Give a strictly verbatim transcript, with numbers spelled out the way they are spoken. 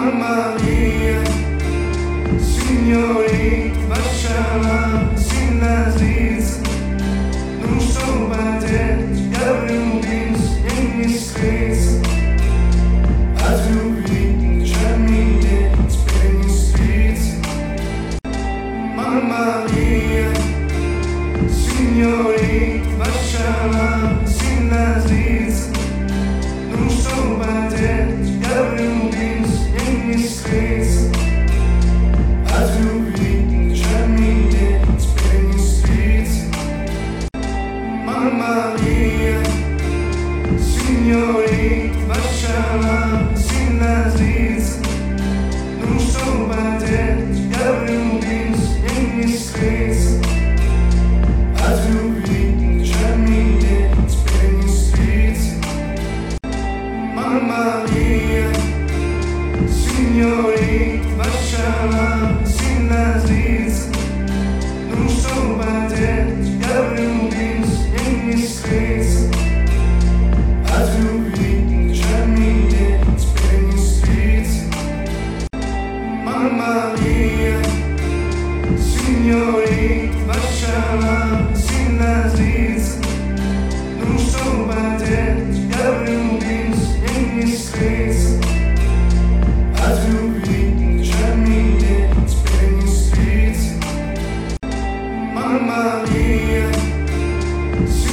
Mamma mia, signorita, lasciala sin la zizza. Non sto battendo, avremo visto in discrezza. A tu vincemi e spegni strizzi. Mamma mia, signorita, lasciala sin la zizza. Non sto battendo, avremo visto in discrezza. A tu vincemi e spegni strizzi. Mamma mia, signorita, lasciala sin la zizza. Non sto battendo, avremo visto in discrezza. A tu vincemi e spegni strizzi. Mamma mia, signorita, lasciala sin la zizza.